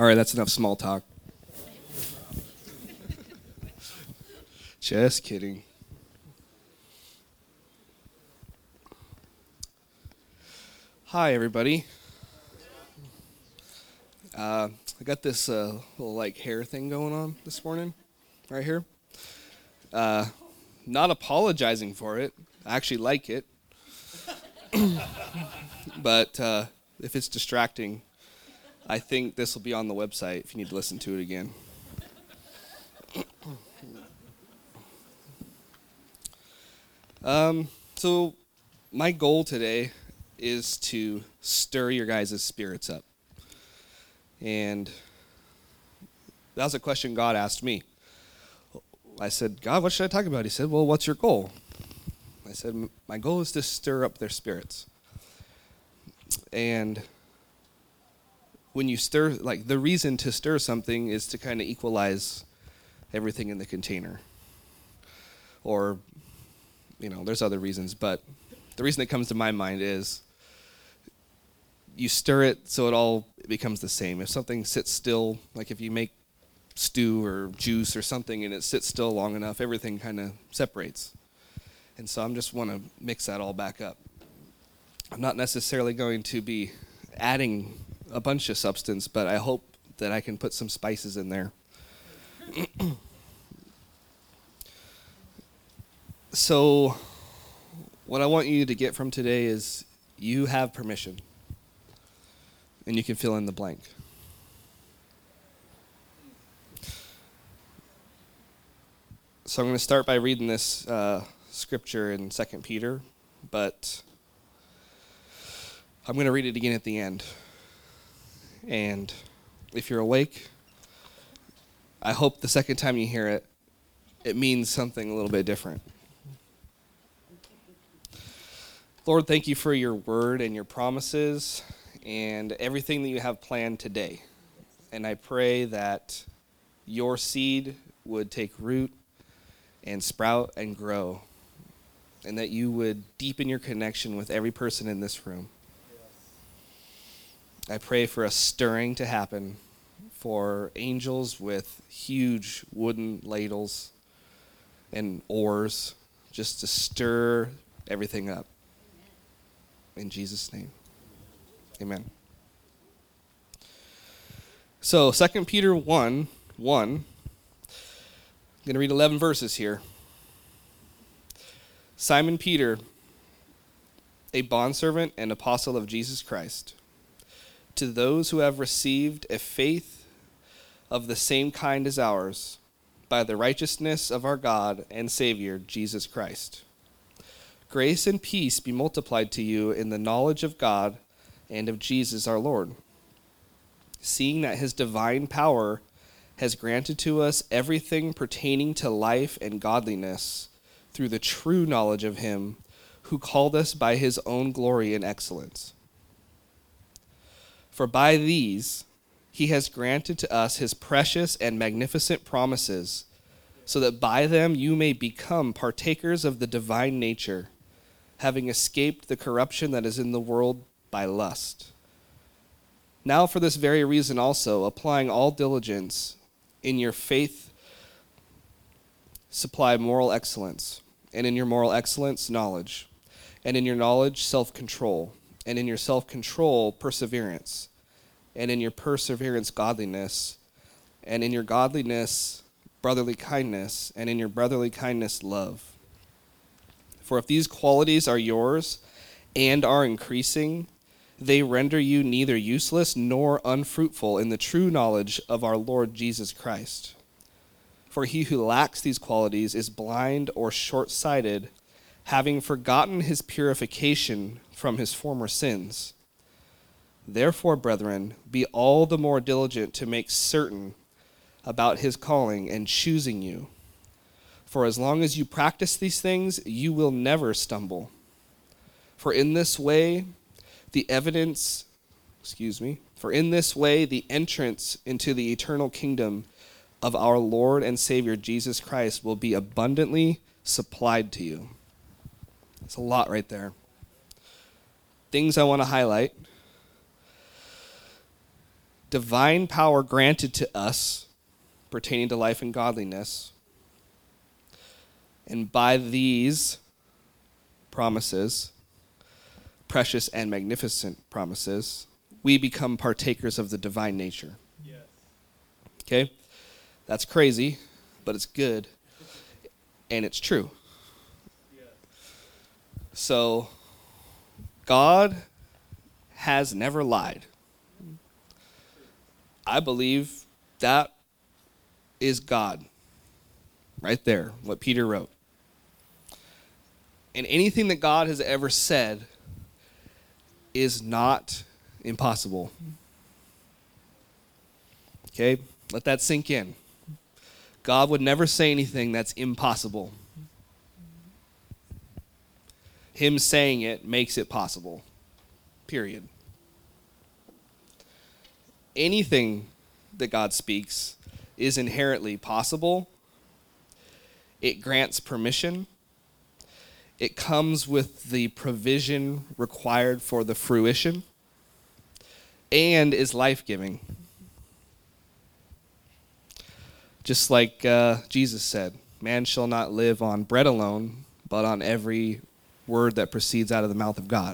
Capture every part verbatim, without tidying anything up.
All right, that's enough small talk. Just kidding. Hi, everybody. Uh, I got this uh, little like hair thing going on this morning, right here. Uh, not apologizing for it. I actually like it. But uh, if it's distracting, I think this will be on the website if you need to listen to it again. Um, so my goal today is to stir your guys' spirits up. And that was a question God asked me. I said, God, what should I talk about? He said, well, what's your goal? I said, my goal is to stir up their spirits. And when you stir, like the reason to stir something is to kind of equalize everything in the container. Or, you know, there's other reasons, but the reason that comes to my mind is you stir it so it all becomes the same. If something sits still, like if you make stew or juice or something and it sits still long enough, everything kind of separates. And so I'm just want to mix that all back up. I'm not necessarily going to be adding a bunch of substance, but I hope that I can put some spices in there. So what I want you to get from today is you have permission. And you can fill in the blank. So I'm going to start by reading this uh, scripture in Second Peter, but I'm going to read it again at the end. And if you're awake, I hope the second time you hear it, it means something a little bit different. Lord, thank you for your word and your promises and everything that you have planned today. And I pray that your seed would take root and sprout and grow, and that you would deepen your connection with every person in this room. I pray for a stirring to happen, for angels with huge wooden ladles and oars, just to stir everything up. In Jesus' name. Amen. So, Second Peter one, one. I'm going to read eleven verses here. Simon Peter, a bondservant and apostle of Jesus Christ, to those who have received a faith of the same kind as ours, by the righteousness of our God and Savior, Jesus Christ. Grace and peace be multiplied to you in the knowledge of God and of Jesus our Lord, seeing that his divine power has granted to us everything pertaining to life and godliness through the true knowledge of him who called us by his own glory and excellence. For by these he has granted to us his precious and magnificent promises, so that by them you may become partakers of the divine nature, having escaped the corruption that is in the world by lust. Now for this very reason also, applying all diligence, in your faith supply moral excellence, and in your moral excellence knowledge, and in your knowledge self-control, and in your self-control perseverance, and in your perseverance godliness, and in your godliness brotherly kindness, and in your brotherly kindness love. For if these qualities are yours and are increasing, they render you neither useless nor unfruitful in the true knowledge of our Lord Jesus Christ. For he who lacks these qualities is blind or short-sighted, having forgotten his purification from his former sins. Therefore, brethren, be all the more diligent to make certain about his calling and choosing you. For as long as you practice these things, you will never stumble. For in this way, the evidence, excuse me, for in this way, the entrance into the eternal kingdom of our Lord and Savior Jesus Christ will be abundantly supplied to you. It's a lot right there. Things I want to highlight. divine power granted to us pertaining to life and godliness. And by these promises, precious and magnificent promises, we become partakers of the divine nature. Yes. Okay? That's crazy, but it's good, and it's true. Yes. So, God has never lied. I believe that is God. Right there, what Peter wrote. And anything that God has ever said is not impossible. Okay? Let that sink in. God would never say anything that's impossible. Him saying it makes it possible. Period. Anything that God speaks is inherently possible. It grants permission. It comes with the provision required for the fruition, and is life-giving. Just like uh, Jesus said, man shall not live on bread alone, but on every word that proceeds out of the mouth of God.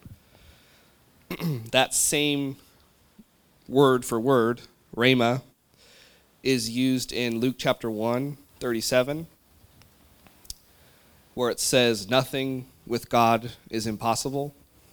That same word for word, rhema, is used in Luke chapter one, thirty-seven, where it says, nothing with God is impossible.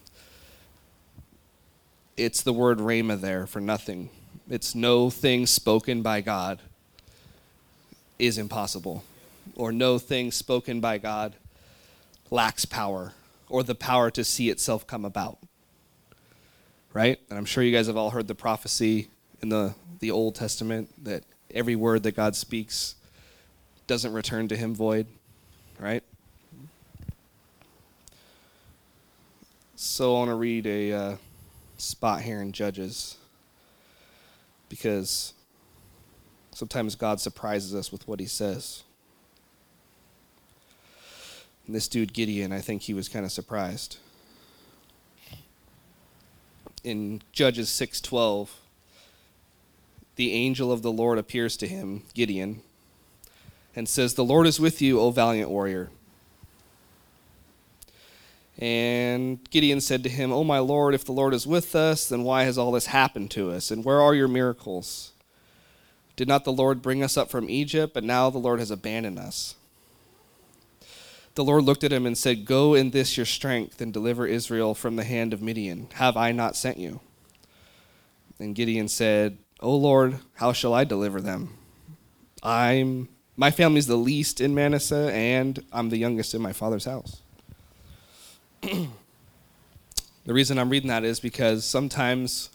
It's the word rhema there for nothing. It's no thing spoken by God is impossible, or no thing spoken by God lacks power, or the power to see itself come about. Right? And I'm sure you guys have all heard the prophecy in the, the Old Testament that every word that God speaks doesn't return to him void. Right? So I want to read a uh, spot here in Judges, because sometimes God surprises us with what he says. And this dude Gideon, I think he was kind of surprised. In Judges six twelve, the angel of the Lord appears to him, Gideon, and says, "The Lord is with you, O valiant warrior." And Gideon said to him, "O my Lord, if the Lord is with us, then why has all this happened to us? And where are your miracles? Did not the Lord bring us up from Egypt? But now the Lord has abandoned us." The Lord looked at him and said, "Go in this your strength and deliver Israel from the hand of Midian. Have I not sent you?" And Gideon said, "O Lord, how shall I deliver them? I'm my family's the least in Manasseh, and I'm the youngest in my father's house." The reason I'm reading that is because sometimes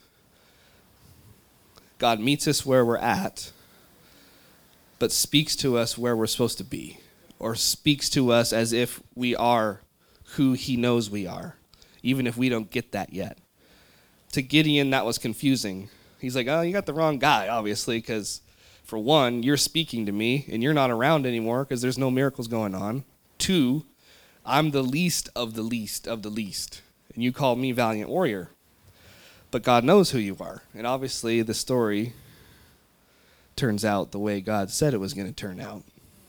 God meets us where we're at, but speaks to us where we're supposed to be, or speaks to us as if we are who he knows we are, even if we don't get that yet. To Gideon, that was confusing. He's like, "Oh, you got the wrong guy, obviously, because for one, you're speaking to me, and you're not around anymore because there's no miracles going on. Two, I'm the least of the least of the least, and you call me valiant warrior. But God knows who you are." And obviously the story turns out the way God said it was going to turn out.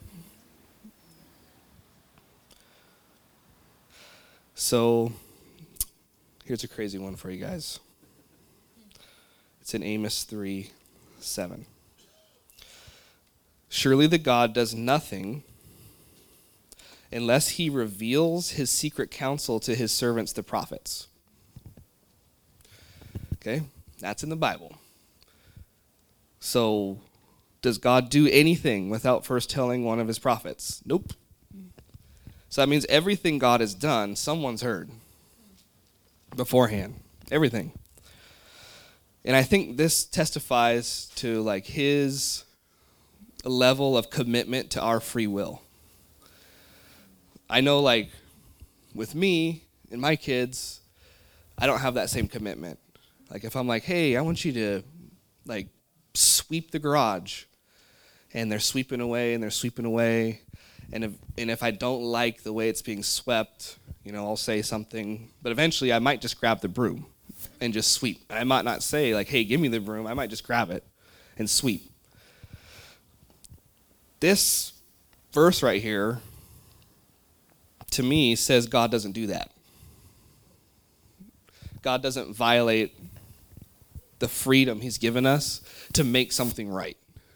So here's a crazy one for you guys. It's in Amos three seven. "Surely the God does nothing unless he reveals his secret counsel to his servants, the prophets." Okay, that's in the Bible. So, does God do anything without first telling one of his prophets? Nope. So that means everything God has done, someone's heard beforehand. Everything. And I think this testifies to like his level of commitment to our free will. I know, like, with me and my kids, I don't have that same commitment. Like, if I'm like, "Hey, I want you to, like, sweep the garage," and they're sweeping away and they're sweeping away, and if and if I don't like the way it's being swept, you know, I'll say something, but eventually I might just grab the broom, and just sweep. I might not say, like, hey, give me the broom. I might just grab it and sweep. This verse right here, to me, says God doesn't do that. God doesn't violate the freedom he's given us to make something right.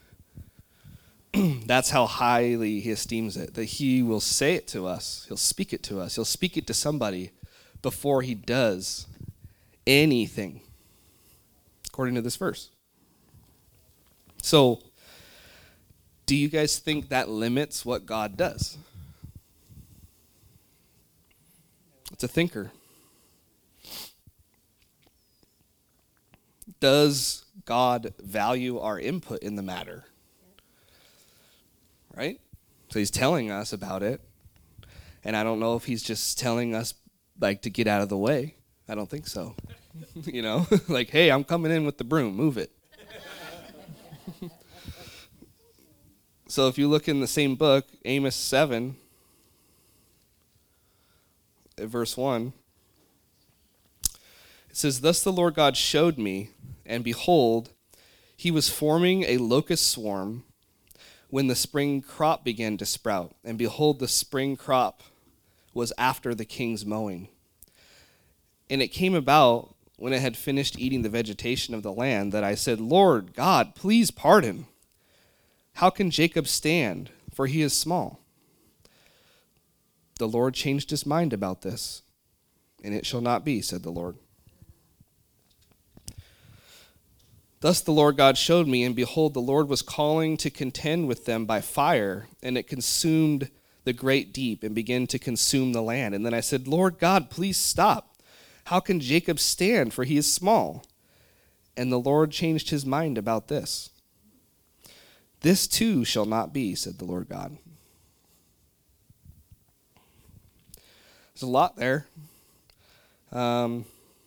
That's how highly he esteems it, that he will say it to us. He'll speak it to us. He'll speak it to somebody before he does anything, according to this verse. So, do you guys think that limits what God does? It's a thinker. Does God value our input in the matter? Right? So he's telling us about it. And I don't know if he's just telling us, like, to get out of the way. I don't think so. You know? Like, hey, I'm coming in with the broom. Move it. So if you look in the same book, Amos seven, verse one, it says, "Thus the Lord God showed me, and behold, he was forming a locust swarm when the spring crop began to sprout. And behold, the spring crop was after the king's mowing. And it came about, when it had finished eating the vegetation of the land, that I said, Lord God, please pardon. How can Jacob stand? For he is small. The Lord changed his mind about this, and it shall not be, said the Lord. Thus the Lord God showed me, and behold, the Lord was calling to contend with them by fire, and it consumed the great deep and began to consume the land. And then I said, Lord God, please stop. How can Jacob stand? For he is small. And the Lord changed his mind about this. This too shall not be, said the Lord God. There's a lot there. Um,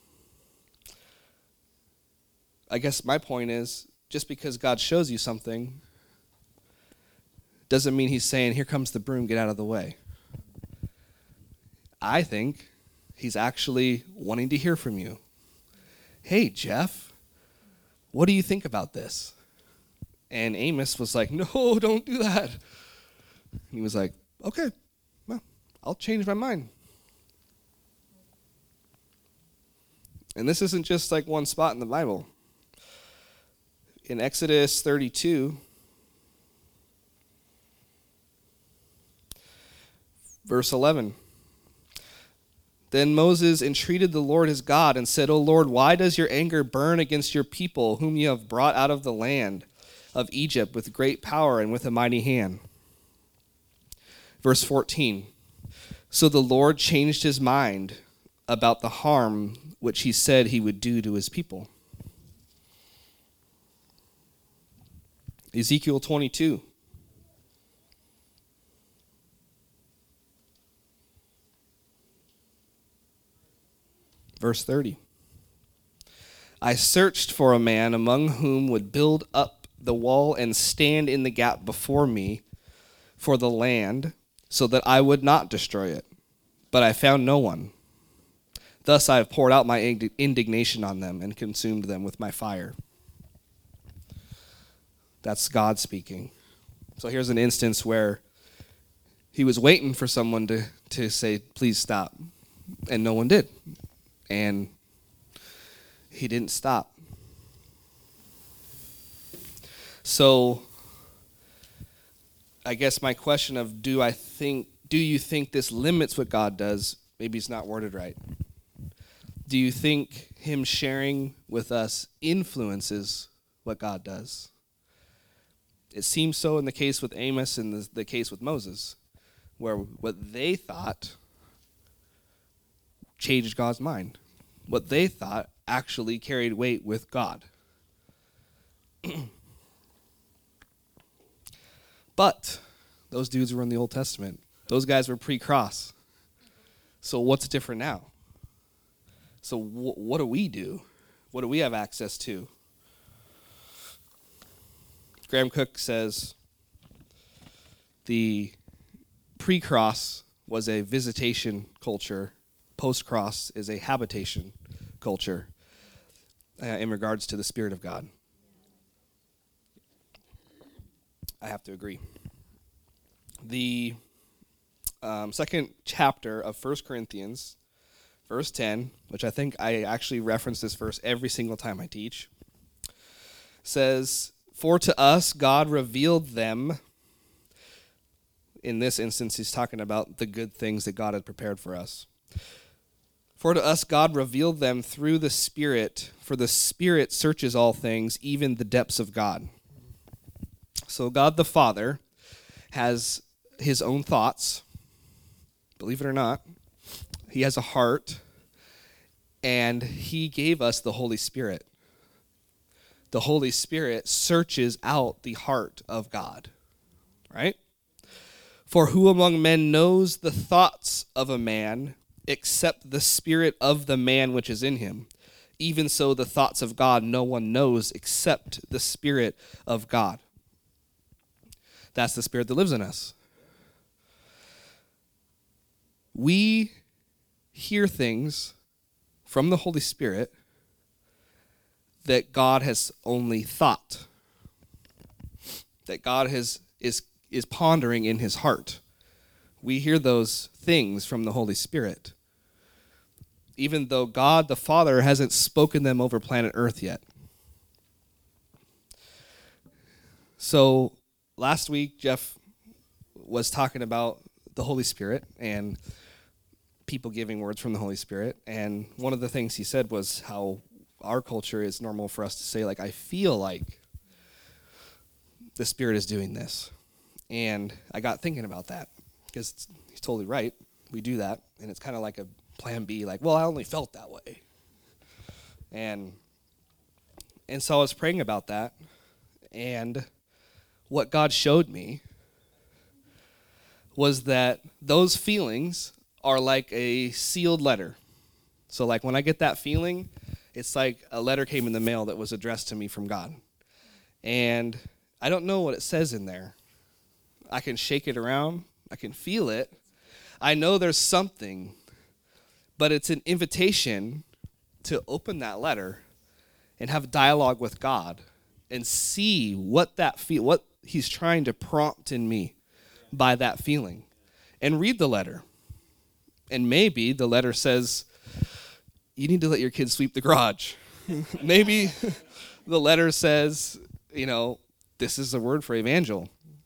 I guess my point is, just because God shows you something doesn't mean he's saying, here comes the broom, get out of the way. I think he's actually wanting to hear from you. Hey, Jeff, what do you think about this? And Amos was like, no, don't do that. And he was like, okay, well, I'll change my mind. And this isn't just like one spot in the Bible. In Exodus thirty-two, verse eleven, then Moses entreated the Lord his God and said, O Lord, why does your anger burn against your people, whom you have brought out of the land of Egypt with great power and with a mighty hand? Verse fourteen, so the Lord changed his mind about the harm which he said he would do to his people. Ezekiel twenty-two. Verse thirty. I searched for a man among whom would build up the wall and stand in the gap before me for the land, so that I would not destroy it. But I found no one. Thus I have poured out my indignation on them and consumed them with my fire. That's God speaking. So here's an instance where he was waiting for someone to, to say, please stop. And no one did. And he didn't stop. So I guess my question of do I think, do you think this limits what God does? Maybe it's not worded right. Do you think him sharing with us influences what God does? It seems so in the case with Amos and the, the case with Moses, where what they thought changed God's mind. What they thought actually carried weight with God. But those dudes were in the Old Testament. Those guys were pre-cross. So what's different now? So w- what do we do? What do we have access to? Graham Cook says the pre-cross was a visitation culture. Post-cross is a habitation culture. uh, in regards to the Spirit of God. I have to agree. The um, second chapter of First Corinthians, verse ten, which I think I actually reference this verse every single time I teach, says, "For to us God revealed them." In this instance, he's talking about the good things that God had prepared for us. "For to us God revealed them through the Spirit, for the Spirit searches all things, even the depths of God." So God the Father has his own thoughts, believe it or not. He has a heart, and he gave us the Holy Spirit. The Holy Spirit searches out the heart of God, right? "For who among men knows the thoughts of a man, except the spirit of the man which is in him? Even so the thoughts of God no one knows except the Spirit of God." That's the Spirit that lives in us. We hear things from the Holy Spirit that God has only thought, that God has is is pondering in his heart. We hear those things from the Holy Spirit, even though God the Father hasn't spoken them over planet Earth yet. So last week, Jeff was talking about the Holy Spirit and people giving words from the Holy Spirit. And one of the things he said was how our culture is normal for us to say, like, I feel like the Spirit is doing this. And I got thinking about that because he's totally right. We do that. And it's kind of like a plan B, like, well, I only felt that way. And and so I was praying about that. And what God showed me was that those feelings are like a sealed letter. So like when I get that feeling, it's like a letter came in the mail that was addressed to me from God. And I don't know what it says in there. I can shake it around. I can feel it. I know there's something, but it's an invitation to open that letter and have dialogue with God and see what that feel, what he's trying to prompt in me by that feeling, and read the letter. And maybe the letter says, you need to let your kids sweep the garage. Maybe the letter says, you know, this is a word for evangel.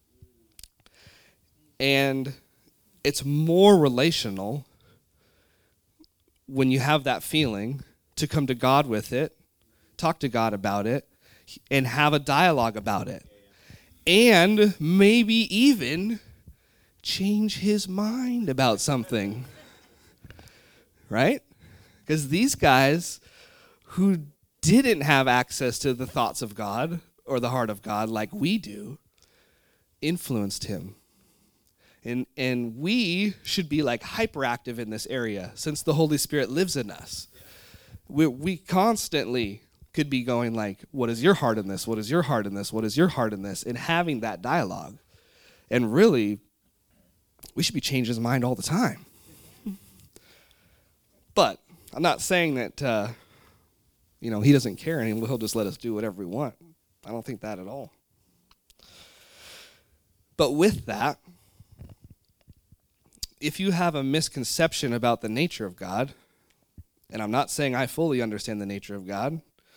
And it's more relational when you have that feeling to come to God with it, talk to God about it, and have a dialogue about it. And maybe even change his mind about something. Right? Because these guys who didn't have access to the thoughts of God or the heart of God like we do influenced him. And and we should be like hyperactive in this area since the Holy Spirit lives in us. We we constantly could be going like, what is your heart in this? What is your heart in this? What is your heart in this? And having that dialogue. And really, we should be changing his mind all the time. But I'm not saying that, uh, you know, he doesn't care and he'll just let us do whatever we want. I don't think that at all. But with that, if you have a misconception about the nature of God, and I'm not saying I fully understand the nature of God,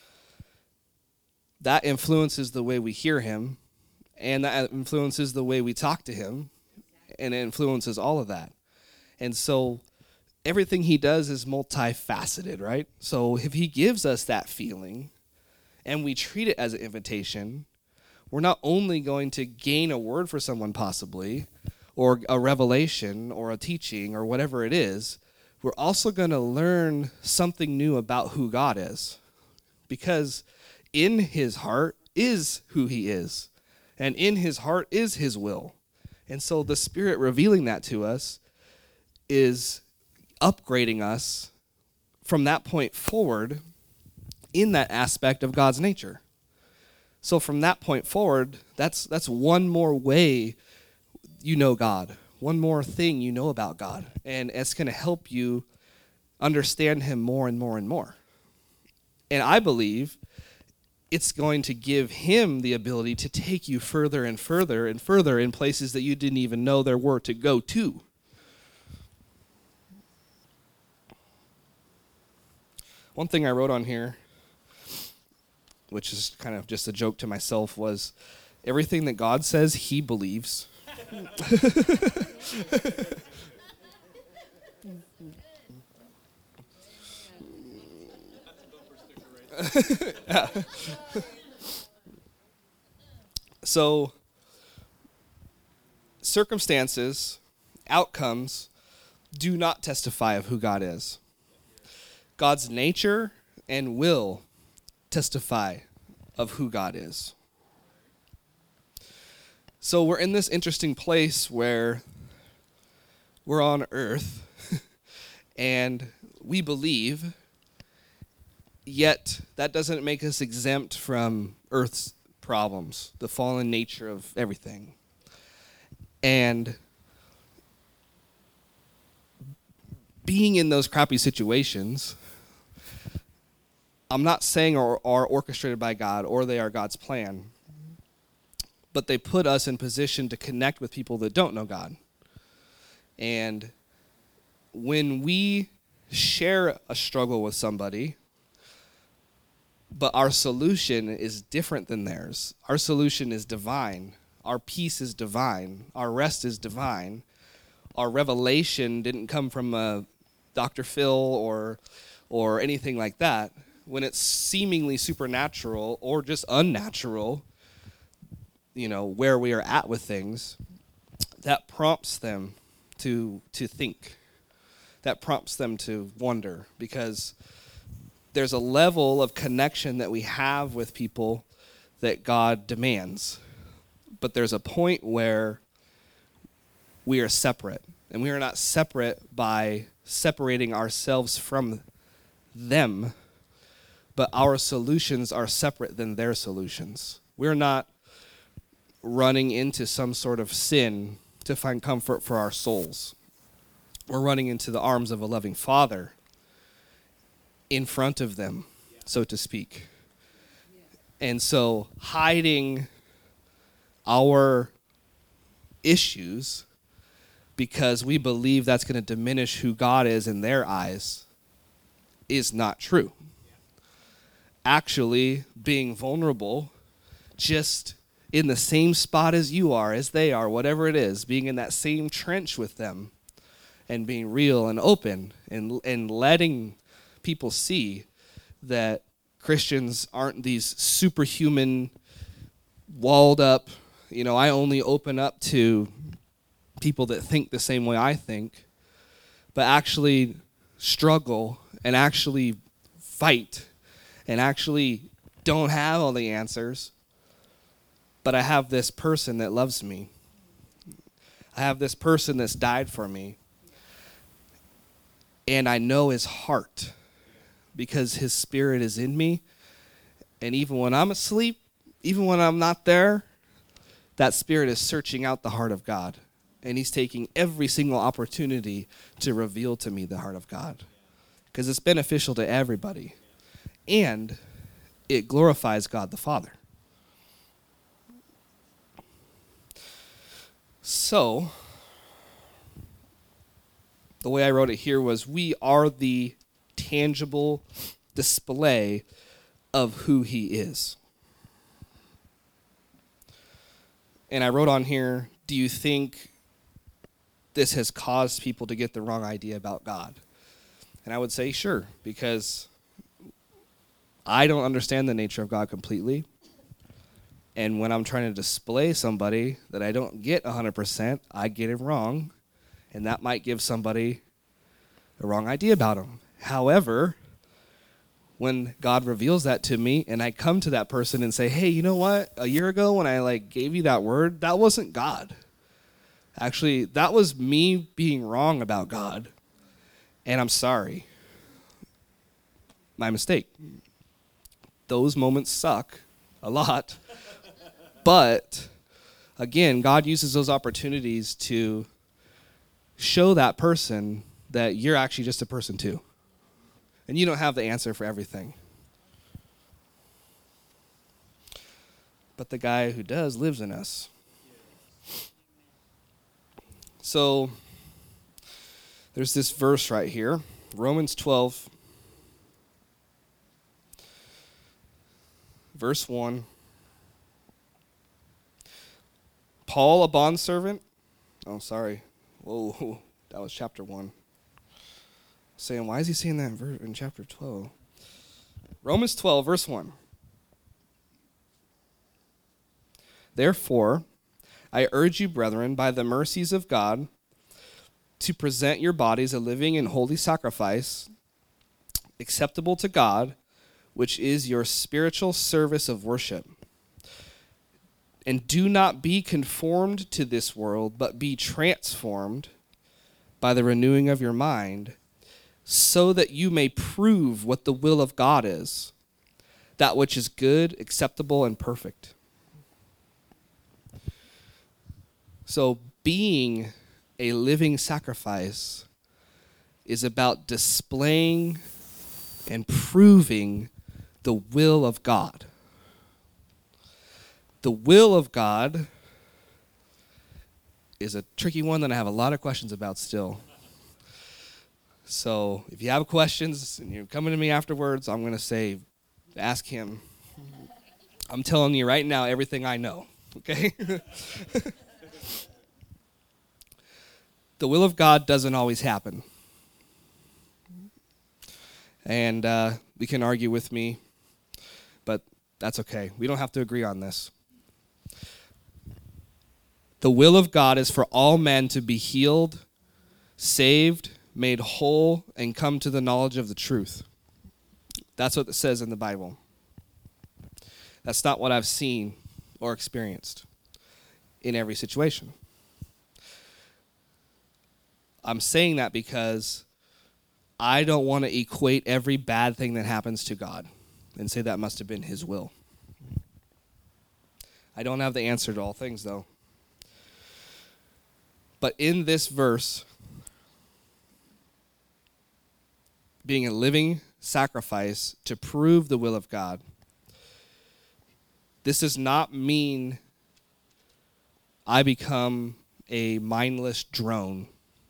that influences the way we hear him, and that influences the way we talk to him, and it influences all of that. And so everything he does is multifaceted, right? So if he gives us that feeling and we treat it as an invitation, we're not only going to gain a word for someone possibly, or a revelation or a teaching or whatever it is, we're also going to learn something new about who God is. Because in his heart is who he is. And in his heart is his will. And so the Spirit revealing that to us is upgrading us from that point forward in that aspect of God's nature. So from that point forward, that's that's one more way you know God, one more thing you know about God, and it's going to help you understand him more and more and more. And I believe it's going to give him the ability to take you further and further and further in places that you didn't even know there were to go to. One thing I wrote on here, which is kind of just a joke to myself, was everything that God says, he believes. Yeah. So, circumstances, outcomes, do not testify of who God is. God's nature and will testify of who God is. So we're in this interesting place where we're on earth and we believe, yet that doesn't make us exempt from earth's problems, the fallen nature of everything. And being in those crappy situations, I'm not saying are, are orchestrated by God or they are God's plan, but they put us in position to connect with people that don't know God. And when we share a struggle with somebody, but our solution is different than theirs, our solution is divine, our peace is divine, our rest is divine, our revelation didn't come from uh, Doctor Phil or or anything like that. When it's seemingly supernatural or just unnatural, you know, where we are at with things, that prompts them to to think. That prompts them to wonder, because there's a level of connection that we have with people that God demands. But there's a point where we are separate, and we are not separate by separating ourselves from them, but our solutions are separate than their solutions. We're not running into some sort of sin to find comfort for our souls. We're running into the arms of a loving Father in front of them, so to speak. And so hiding our issues because we believe that's going to diminish who God is in their eyes is not true. Actually, being vulnerable, just in the same spot as you are, as they are, whatever it is, being in that same trench with them and being real and open and and letting people see that Christians aren't these superhuman, walled up, you know, I only open up to people that think the same way I think, but actually struggle and actually fight and actually don't have all the answers, but I have this person that loves me. I have this person that's died for me, and I know his heart because his spirit is in me, and even when I'm asleep, even when I'm not there, that spirit is searching out the heart of God, and he's taking every single opportunity to reveal to me the heart of God, because it's beneficial to everybody, and it glorifies God the Father. So, the way I wrote it here was, we are the tangible display of who he is. And I wrote on here, do you think this has caused people to get the wrong idea about God? And I would say sure, because I don't understand the nature of God completely. And when I'm trying to display somebody that I don't get one hundred percent, I get it wrong. And that might give somebody a wrong idea about him. However, when God reveals that to me and I come to that person and say, hey, you know what? A year ago when I like gave you that word, that wasn't God. Actually, that was me being wrong about God. And I'm sorry. My mistake. Those moments suck a lot. But again, God uses those opportunities to show that person that you're actually just a person too. And you don't have the answer for everything. but the guy who does lives in us. So there's this verse right here, Romans twelve, verse one. Paul, a bondservant. Oh, sorry. Whoa, that was chapter one. Saying, why is he saying that in, ver- in chapter twelve? Romans twelve, verse one. Therefore, I urge you, brethren, by the mercies of God, to present your bodies a living and holy sacrifice, acceptable to God, which is your spiritual service of worship. And do not be conformed to this world, but be transformed by the renewing of your mind, so that you may prove what the will of God is, that which is good, acceptable, and perfect. So being a living sacrifice is about displaying and proving the will of God. The will of God is a tricky one that I have a lot of questions about still. So if you have questions and you're coming to me afterwards, I'm going to say, ask him. I'm telling you right now everything I know, okay? The will of God doesn't always happen. And uh, we can argue with me, but that's okay. We don't have to agree on this. The will of God is for all men to be healed, saved, made whole, and come to the knowledge of the truth. That's what it says in the Bible. That's not what I've seen or experienced in every situation. I'm saying that because I don't want to equate every bad thing that happens to God and say that must have been his will. I don't have the answer to all things, though. But in this verse, being a living sacrifice to prove the will of God, this does not mean I become a mindless drone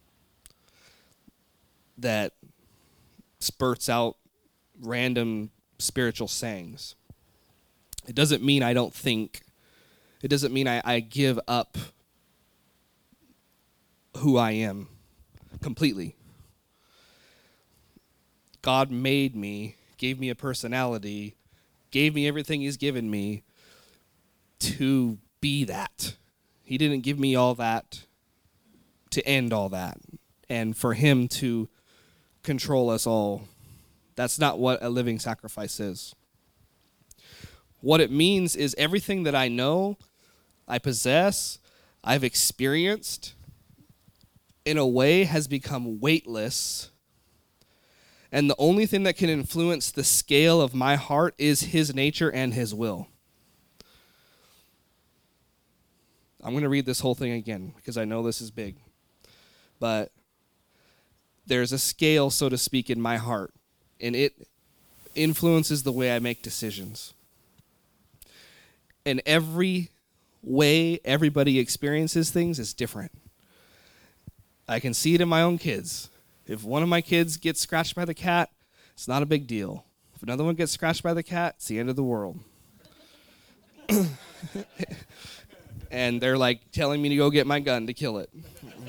that spurts out random spiritual sayings. It doesn't mean I don't think. It doesn't mean I, I give up who I am completely. God made me, gave me a personality, gave me everything he's given me to be that. He didn't give me all that to end all that and for him to control us all. That's not what a living sacrifice is. What it means is everything that I know, I possess, I've experienced, in a way has become weightless. And the only thing that can influence the scale of my heart is his nature and his will. I'm going to read this whole thing again because I know this is big. But there's a scale, so to speak, in my heart, and it influences the way I make decisions. And every way everybody experiences things is different. I can see it in my own kids. If one of my kids gets scratched by the cat, it's not a big deal. If another one gets scratched by the cat, it's the end of the world. And they're like telling me to go get my gun to kill it.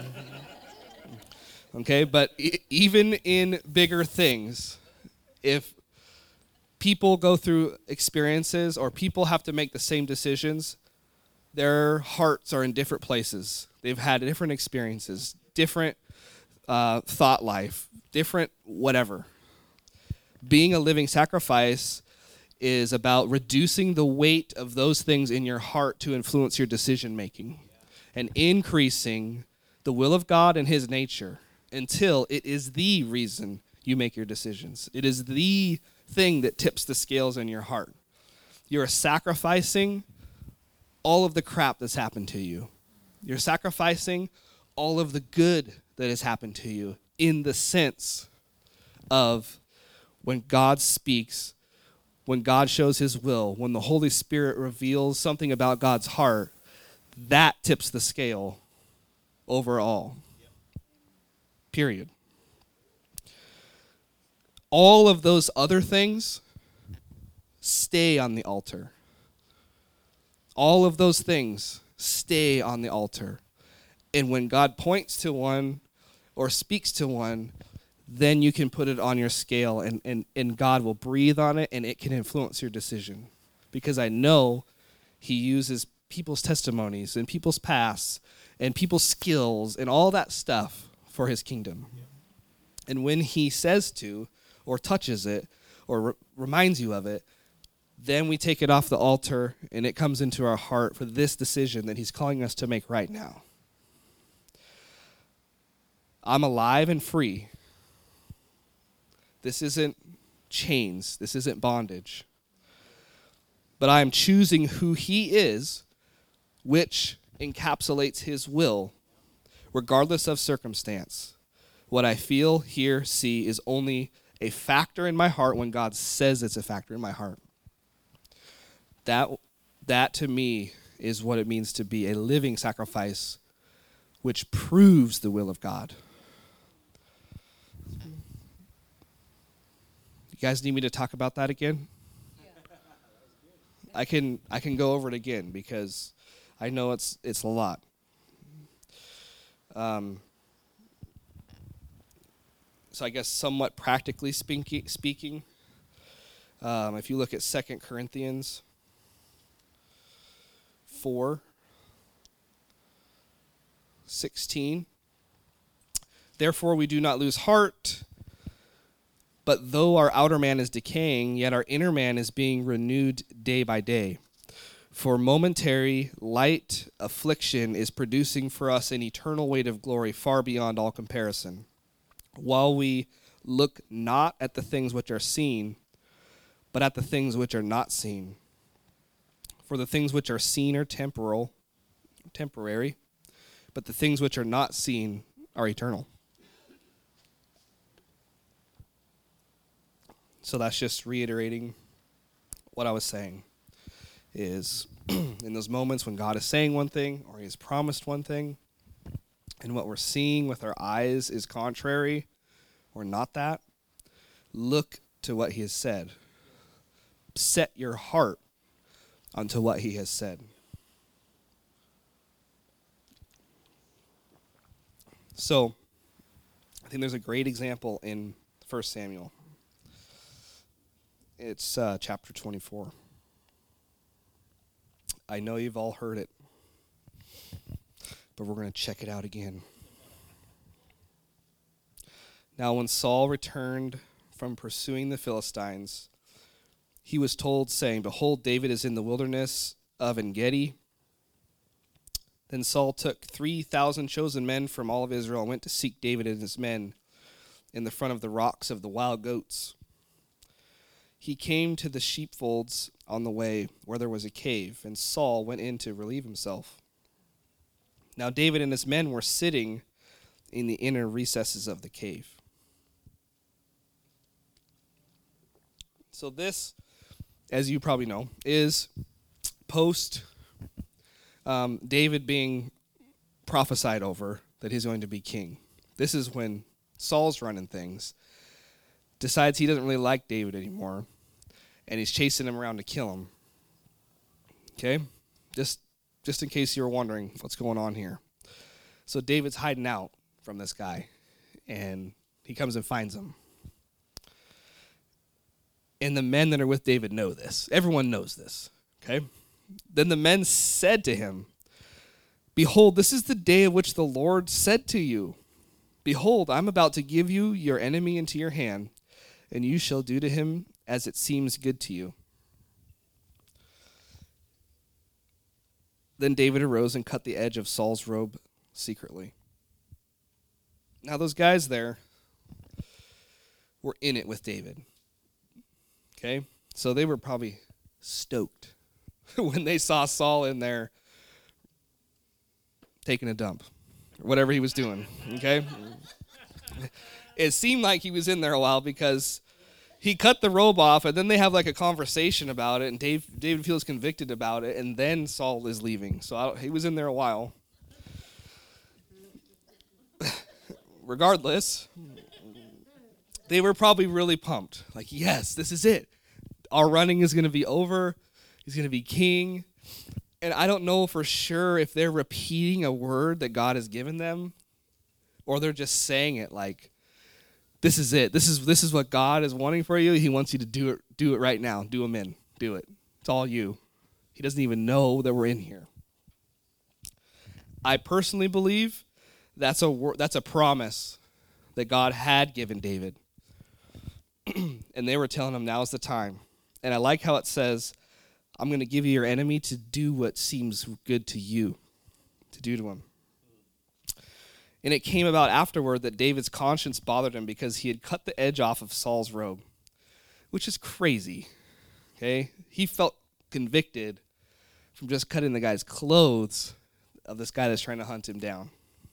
Okay, but e- even in bigger things, if people go through experiences or people have to make the same decisions, their hearts are in different places. They've had different experiences, different uh, thought life, different whatever. Being a living sacrifice is about reducing the weight of those things in your heart to influence your decision making and increasing the will of God and his nature until it is the reason you make your decisions. It is the thing that tips the scales in your heart. You're sacrificing all of the crap that's happened to you. You're sacrificing all of the good that has happened to you in the sense of when God speaks, when God shows his will, when the Holy Spirit reveals something about God's heart, that tips the scale overall. Yep. Period. All of those other things stay on the altar. All of those things stay on the altar. And when God points to one or speaks to one, then you can put it on your scale, and, and, and God will breathe on it, and it can influence your decision. Because I know he uses people's testimonies and people's pasts and people's skills and all that stuff for his kingdom. Yeah. And when he says to or touches it or re- reminds you of it, then we take it off the altar and it comes into our heart for this decision that he's calling us to make right now. I'm alive and free. This isn't chains. This isn't bondage. But I am choosing who he is, which encapsulates his will, regardless of circumstance. What I feel, hear, see is only a factor in my heart when God says it's a factor in my heart. That, that to me is what it means to be a living sacrifice, which proves the will of God. You guys need me to talk about that again? I can I can go over it again because I know it's it's a lot. Um, so I guess somewhat practically speaking, speaking um, if you look at Second Corinthians four sixteen, therefore we do not lose heart. But though our outer man is decaying, yet our inner man is being renewed day by day. For momentary, light affliction is producing for us an eternal weight of glory far beyond all comparison. While we look not at the things which are seen, but at the things which are not seen. For the things which are seen are temporal, temporary, but the things which are not seen are eternal. So that's just reiterating what I was saying, is in those moments when God is saying one thing or he has promised one thing, and what we're seeing with our eyes is contrary or not that, look to what he has said. Set your heart onto what he has said. So I think there's a great example in First Samuel. It's uh, chapter twenty-four. I know you've all heard it, but we're going to check it out again. Now, when Saul returned from pursuing the Philistines, he was told, saying, "Behold, David is in the wilderness of En-gedi." Then Saul took three thousand chosen men from all of Israel and went to seek David and his men in the front of the rocks of the wild goats. He came to the sheepfolds on the way where there was a cave, and Saul went in to relieve himself. Now David and his men were sitting in the inner recesses of the cave. So this, as you probably know, is post um, David being prophesied over that he's going to be king. This is when Saul's running things, decides he doesn't really like David anymore, and he's chasing him around to kill him. Okay? Just just in case you were wondering what's going on here. So David's hiding out from this guy, and he comes and finds him. And the men that are with David know this. Everyone knows this. Okay? Then the men said to him, "Behold, this is the day of which the Lord said to you, Behold, I'm about to give you your enemy into your hand, and you shall do to him as it seems good to you." Then David arose and cut the edge of Saul's robe secretly. Now those guys there were in it with David. Okay? So they were probably stoked when they saw Saul in there taking a dump, or whatever he was doing. Okay? It seemed like he was in there a while because he cut the robe off, and then they have like a conversation about it, and Dave, David feels convicted about it, and then Saul is leaving. So I, he was in there a while. Regardless, they were probably really pumped. Like, yes, this is it. Our running is going to be over. He's going to be king. And I don't know for sure if they're repeating a word that God has given them, or they're just saying it like, this is it. This is this is what God is wanting for you. He wants you to do it do it right now. Do him in. Do it. It's all you. He doesn't even know that we're in here. I personally believe that's a that's a promise that God had given David. And they were telling him, now's the time. And I like how it says, I'm going to give you your enemy to do what seems good to you, to do to him. And it came about afterward that David's conscience bothered him because he had cut the edge off of Saul's robe, which is crazy, okay? He felt convicted from just cutting the guy's clothes of this guy that's trying to hunt him down.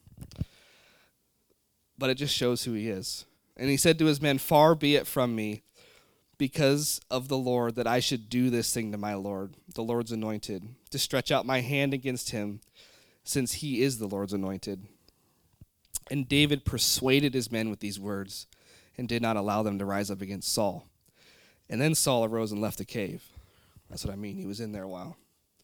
But it just shows who he is. And he said to his men, far be it from me, because of the Lord, that I should do this thing to my Lord, the Lord's anointed, to stretch out my hand against him, since he is the Lord's anointed. And David persuaded his men with these words and did not allow them to rise up against Saul. And then Saul arose and left the cave. That's what I mean. He was in there a while.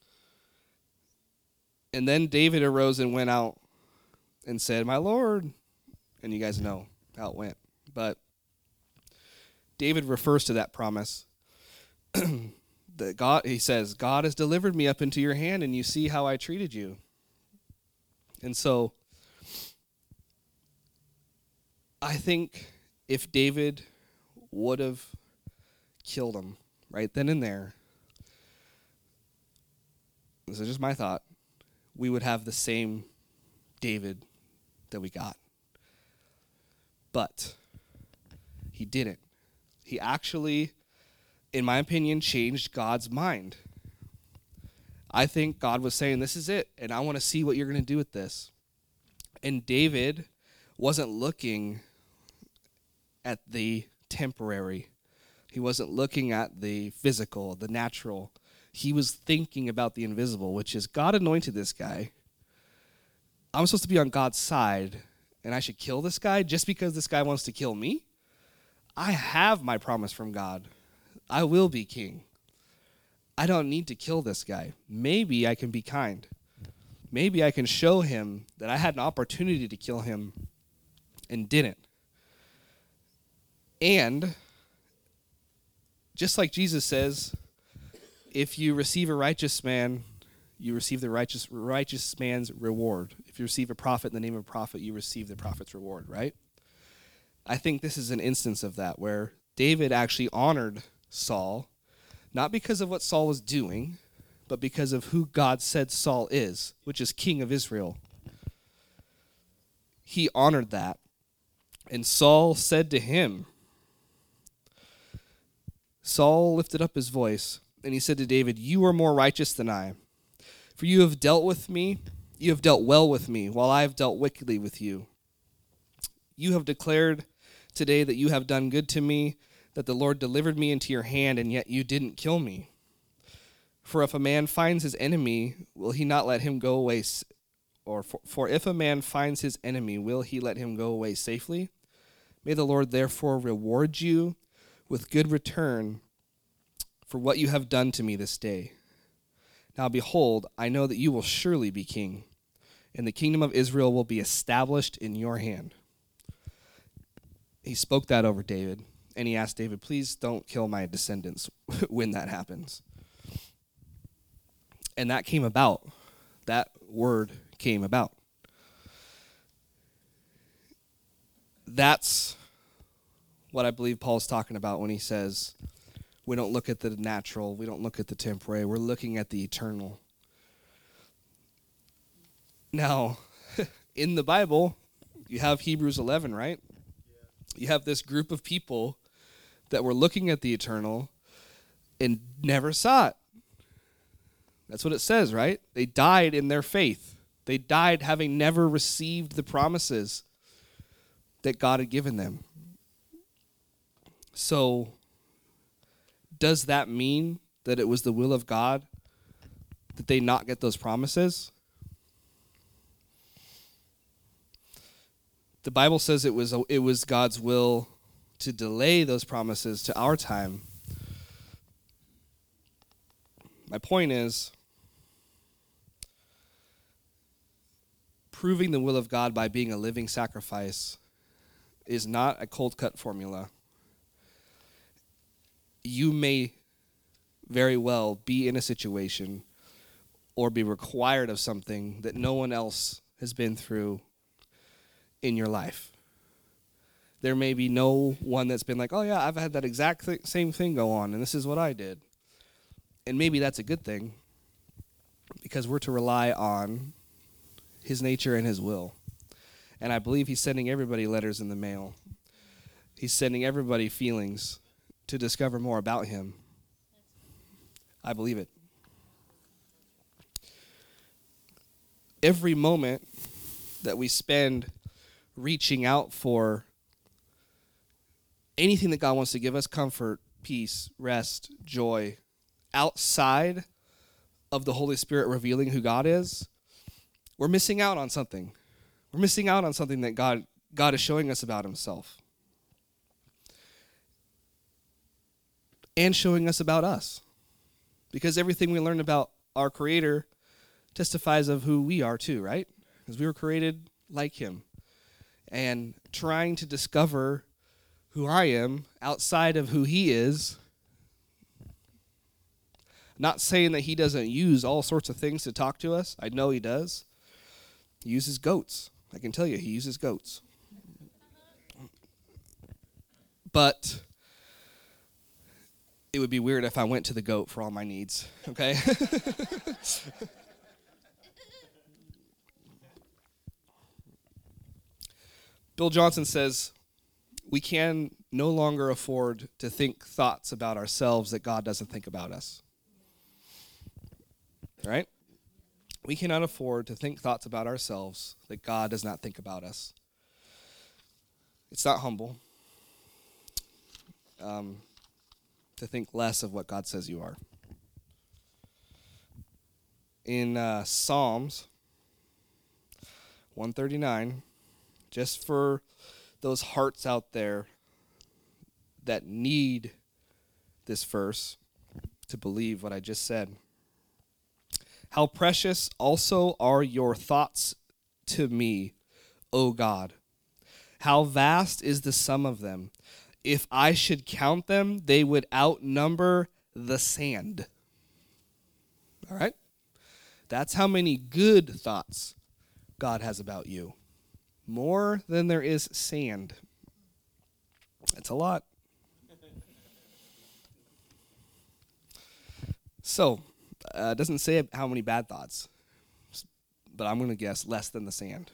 And then David arose and went out and said, my Lord. And you guys know how it went. But David refers to that promise. that God, he says, God has delivered me up into your hand, and you see how I treated you. And so I think if David would have killed him right then and there, this is just my thought, we would have the same David that we got. But he didn't. He actually, in my opinion, changed God's mind. I think God was saying, this is it, and I want to see what you're going to do with this. And David wasn't looking at the temporary. He wasn't looking at the physical, the natural. He was thinking about the invisible, which is God anointed this guy. I'm supposed to be on God's side, and I should kill this guy just because this guy wants to kill me? I have my promise from God. I will be king. I don't need to kill this guy. Maybe I can be kind. Maybe I can show him that I had an opportunity to kill him and didn't. And just like Jesus says, if you receive a righteous man, you receive the righteous righteous man's reward. If you receive a prophet in the name of a prophet, you receive the prophet's reward, right? I think this is an instance of that where David actually honored Saul, not because of what Saul was doing, but because of who God said Saul is, which is king of Israel. He honored that. And Saul said to him, Saul lifted up his voice, and he said to David, you are more righteous than I, for you have dealt with me, you have dealt well with me, while I have dealt wickedly with you. You have declared today that you have done good to me, that the Lord delivered me into your hand, and yet you didn't kill me. For if a man finds his enemy, will he not let him go away? Or for, for if a man finds his enemy, will he let him go away safely? May the Lord therefore reward you with good return for what you have done to me this day. Now behold, I know that you will surely be king, and the kingdom of Israel will be established in your hand. He spoke that over David, and he asked David, please don't kill my descendants when that happens. And that came about. That word came about. That's what I believe Paul's talking about when he says, we don't look at the natural, we don't look at the temporary, we're looking at the eternal. Now, in the Bible, you have Hebrews eleven, right? You have this group of people that were looking at the eternal and never saw it. That's what it says, right? They died in their faith. They died having never received the promises that God had given them. So does that mean that it was the will of God that they not get those promises? The Bible says it was it was God's will to delay those promises to our time. My point is, proving the will of God by being a living sacrifice is not a cold-cut formula. You may very well be in a situation or be required of something that no one else has been through in your life. There may be no one that's been like, oh yeah, I've had that exact th- same thing go on, and this is what I did. And maybe that's a good thing, because we're to rely on his nature and his will. And I believe he's sending everybody letters in the mail. He's sending everybody feelings to discover more about him. I believe it. Every moment that we spend reaching out for anything that God wants to give us, comfort, peace, rest, joy, outside of the Holy Spirit revealing who God is, we're missing out on something. We're missing out on something that God, God is showing us about himself. And showing us about us. Because everything we learn about our Creator testifies of who we are too, right? Because we were created like him. And trying to discover who I am outside of who he is, not saying that he doesn't use all sorts of things to talk to us. I know he does. He uses goats. I can tell you, he uses goats. But it would be weird if I went to the goat for all my needs, okay? Bill Johnson says, we can no longer afford to think thoughts about ourselves that God doesn't think about us. All right? We cannot afford to think thoughts about ourselves that God does not think about us. It's not humble um, to think less of what God says you are. In uh, Psalms one thirty-nine, just for those hearts out there that need this verse to believe what I just said. How precious also are your thoughts to me, O God. How vast is the sum of them. If I should count them, they would outnumber the sand. All right? That's how many good thoughts God has about you. More than there is sand. That's a lot. So, uh, it doesn't say how many bad thoughts, but I'm going to guess less than the sand.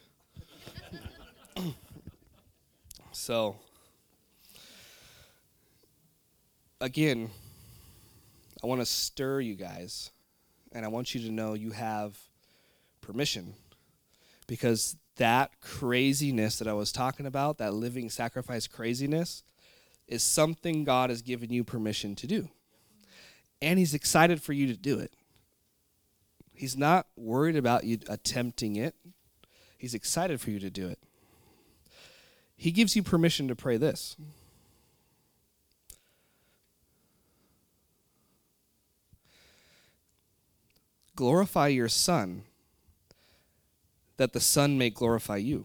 So, again, I want to stir you guys, and I want you to know you have permission, because that craziness that I was talking about, that living sacrifice craziness, is something God has given you permission to do. And he's excited for you to do it. He's not worried about you attempting it. He's excited for you to do it. He gives you permission to pray this. Glorify your Son, that the Son may glorify you.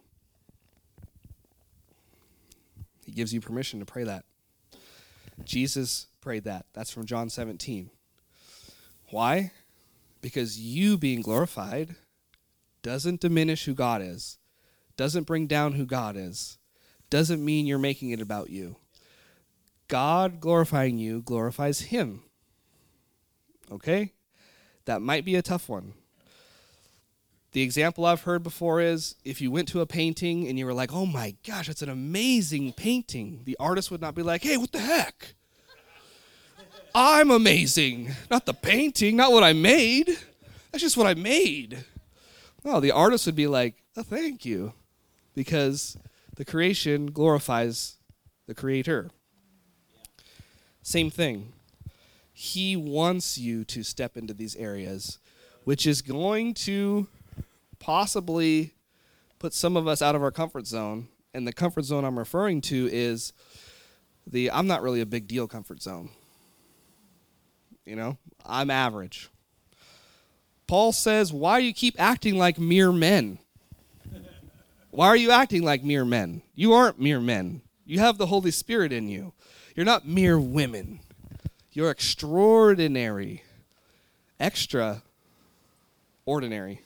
He gives you permission to pray that. Jesus prayed that. That's from John seventeen. Why? Because you being glorified doesn't diminish who God is, doesn't bring down who God is, doesn't mean you're making it about you. God glorifying you glorifies him. Okay? That might be a tough one. The example I've heard before is if you went to a painting and you were like, oh my gosh, that's an amazing painting. The artist would not be like, hey, what the heck? I'm amazing. Not the painting, not what I made. That's just what I made. No, the artist would be like, oh, thank you. Because the creation glorifies the creator. Same thing. He wants you to step into these areas, which is going to possibly put some of us out of our comfort zone. And the comfort zone I'm referring to is the I'm not really a big deal comfort zone. You know, I'm average. Paul says, why do you keep acting like mere men? Why are you acting like mere men? You aren't mere men. You have the Holy Spirit in you. You're not mere women. You're extraordinary. Extra ordinary.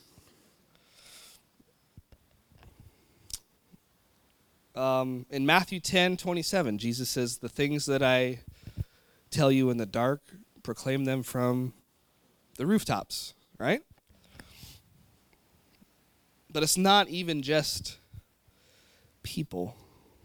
Um, in Matthew ten twenty-seven, Jesus says, the things that I tell you in the dark, proclaim them from the rooftops, right? But it's not even just people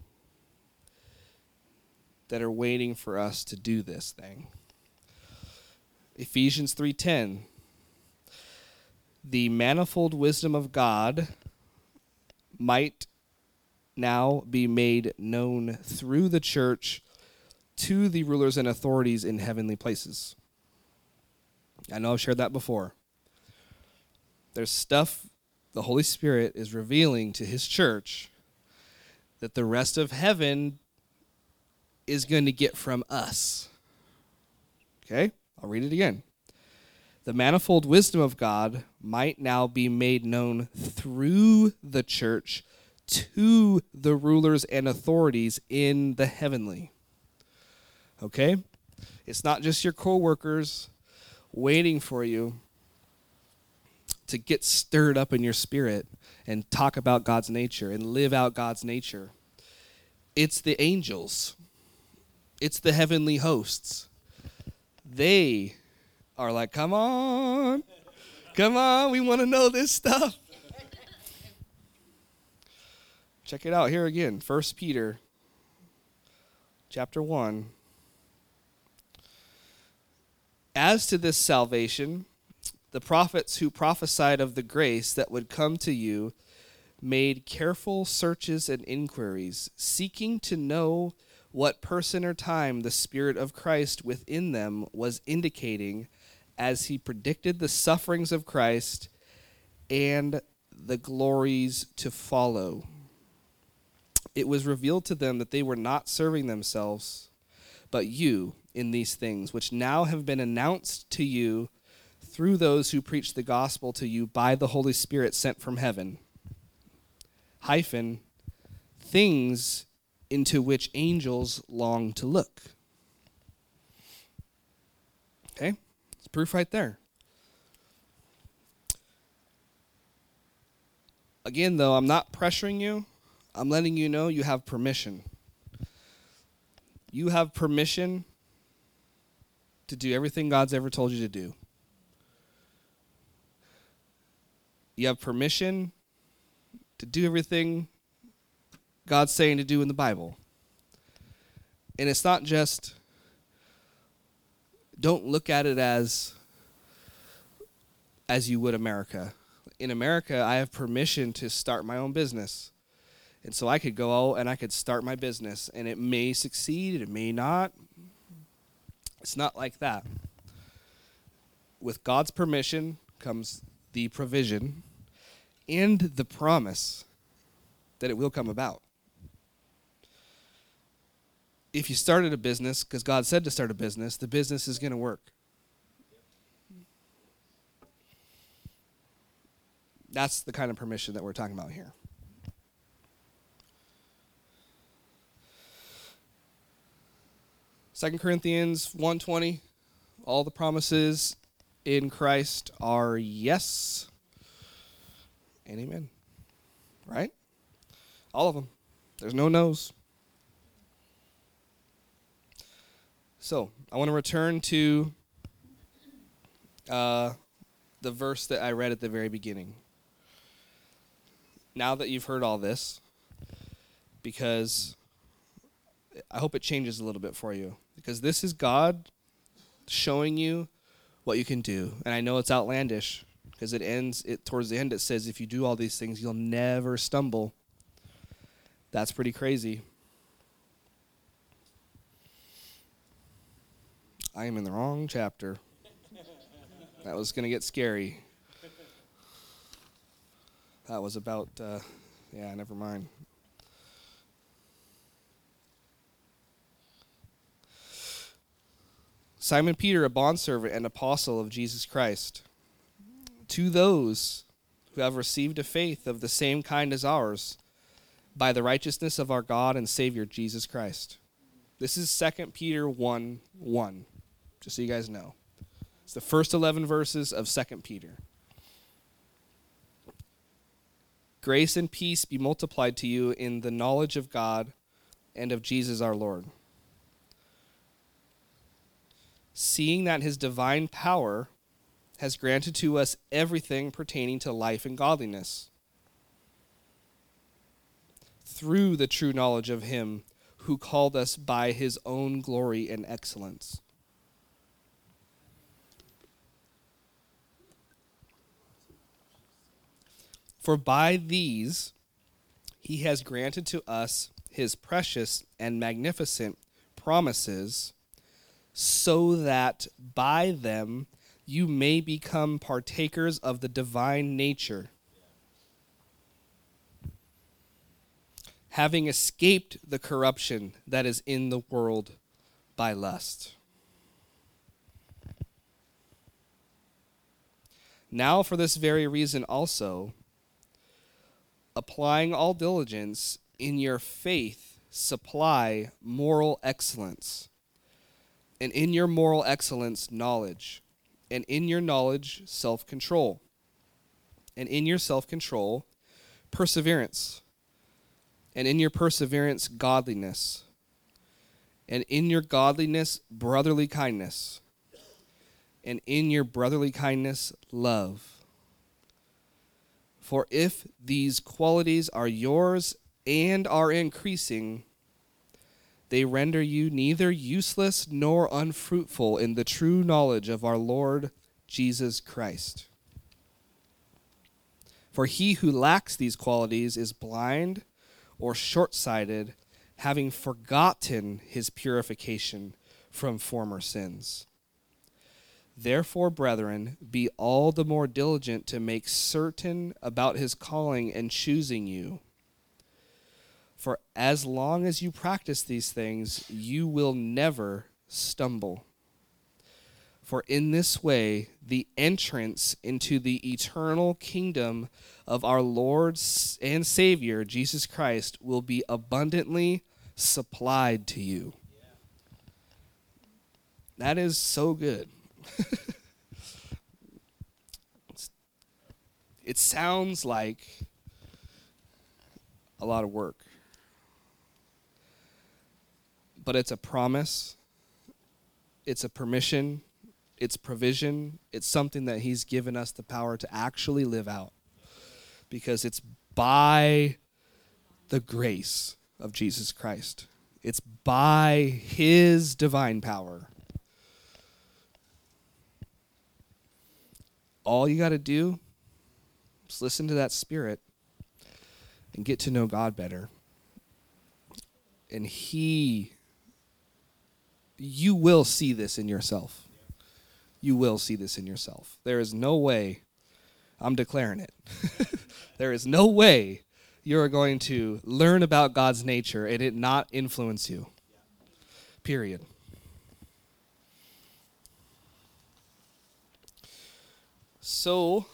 that are waiting for us to do this thing. Ephesians three ten, the manifold wisdom of God might now be made known through the church to the rulers and authorities in heavenly places. I know I've shared that before. There's stuff the Holy Spirit is revealing to his church that the rest of heaven is going to get from us. Okay? I'll read it again. The manifold wisdom of God might now be made known through the church to the rulers and authorities in the heavenly. Okay? It's not just your co-workers waiting for you to get stirred up in your spirit and talk about God's nature and live out God's nature. It's the angels. It's the heavenly hosts. They are like, come on. Come on, we want to know this stuff. Check it out here again. First Peter chapter one. As to this salvation, the prophets who prophesied of the grace that would come to you made careful searches and inquiries, seeking to know what person or time the Spirit of Christ within them was indicating as he predicted the sufferings of Christ and the glories to follow. It was revealed to them that they were not serving themselves, but you in these things, which now have been announced to you through those who preach the gospel to you by the Holy Spirit sent from heaven. Hyphen, things into which angels long to look. Okay? It's proof right there. Again, though, I'm not pressuring you. I'm letting you know you have permission. You have permission to do everything God's ever told you to do. You have permission to do everything God's saying to do in the Bible. And it's not just, don't look at it as, as you would America. In America, I have permission to start my own business. And so I could go out and I could start my business, and it may succeed, it may not. It's not like that. With God's permission comes the provision and the promise that it will come about. If you started a business, because God said to start a business, the business is going to work. That's the kind of permission that we're talking about here. Second Corinthians one twenty, all the promises in Christ are yes and amen. Right? All of them. There's no no's. So, I want to return to uh, the verse that I read at the very beginning. Now that you've heard all this, because I hope it changes a little bit for you. Because this is God showing you what you can do. And I know it's outlandish, because it ends, it towards the end it says, if you do all these things, you'll never stumble. That's pretty crazy. I am in the wrong chapter. That was going to get scary. That was about, uh, yeah, never mind. Simon Peter, a bondservant and apostle of Jesus Christ, to those who have received a faith of the same kind as ours, by the righteousness of our God and Savior Jesus Christ. This is Second Peter one one, just so you guys know. It's the first eleven verses of Second Peter. Grace and peace be multiplied to you in the knowledge of God and of Jesus our Lord, seeing that his divine power has granted to us everything pertaining to life and godliness, through the true knowledge of him who called us by his own glory and excellence. For by these he has granted to us his precious and magnificent promises, so that by them you may become partakers of the divine nature, having escaped the corruption that is in the world by lust. Now for this very reason also, applying all diligence, in your faith supply moral excellence, and in your moral excellence knowledge, and in your knowledge self-control, and in your self-control perseverance, and in your perseverance godliness, and in your godliness brotherly kindness, and in your brotherly kindness love. For if these qualities are yours and are increasing, they render you neither useless nor unfruitful in the true knowledge of our Lord Jesus Christ. For he who lacks these qualities is blind or short-sighted, having forgotten his purification from former sins. Therefore, brethren, be all the more diligent to make certain about his calling and choosing you. For as long as you practice these things, you will never stumble. For in this way, the entrance into the eternal kingdom of our Lord and Savior, Jesus Christ, will be abundantly supplied to you. That is so good. It sounds like a lot of work, but it's a promise, it's a permission, it's provision, it's something that he's given us the power to actually live out, because it's by the grace of Jesus Christ. It's by his divine power. All you got to do is listen to that Spirit and get to know God better. And he, you will see this in yourself. You will see this in yourself. There is no way, I'm declaring it, there is no way you are going to learn about God's nature and it not influence you. Period. So,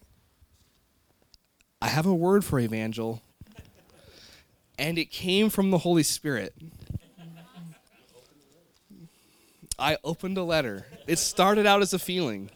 I have a word for Evangel, and it came from the Holy Spirit. I opened a letter. It started out as a feeling.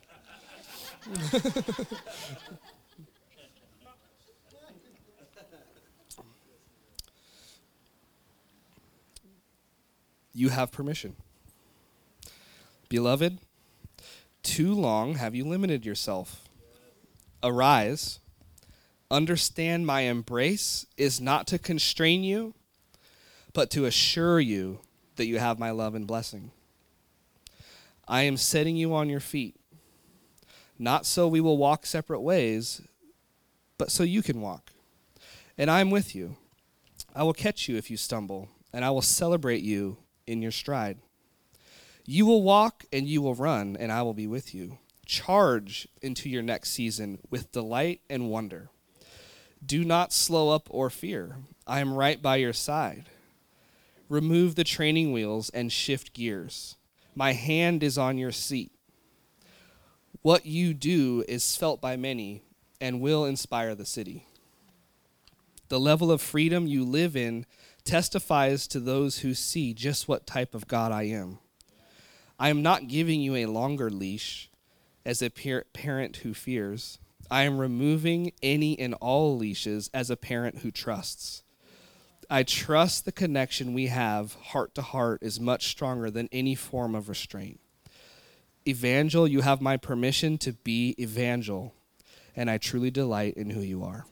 You have permission. Beloved, too long have you limited yourself. Arise. Understand my embrace is not to constrain you, but to assure you that you have my love and blessing. I am setting you on your feet, not so we will walk separate ways, but so you can walk. And I am with you. I will catch you if you stumble, and I will celebrate you in your stride. You will walk and you will run, and I will be with you. Charge into your next season with delight and wonder. Do not slow up or fear. I am right by your side. Remove the training wheels and shift gears. My hand is on your seat. What you do is felt by many and will inspire the city. The level of freedom you live in testifies to those who see just what type of God I am. I am not giving you a longer leash as a par- parent who fears. I am removing any and all leashes as a parent who trusts. I trust the connection we have heart to heart is much stronger than any form of restraint. Evangel, you have my permission to be evangel, and I truly delight in who you are.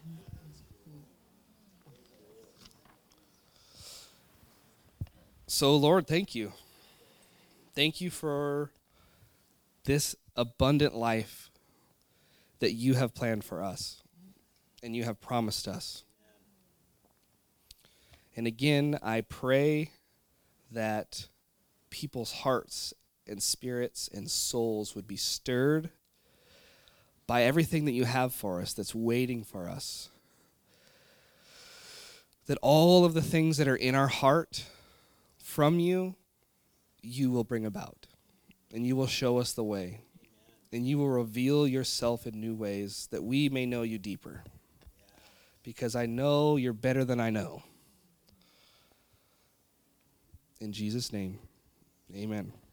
So, Lord, thank you. Thank you for this abundant life that you have planned for us and you have promised us. And again, I pray that people's hearts and spirits and souls would be stirred by everything that you have for us that's waiting for us. That all of the things that are in our heart from you, you will bring about. And you will show us the way. And you will reveal yourself in new ways that we may know you deeper. Because I know you're better than I know. In Jesus' name, amen.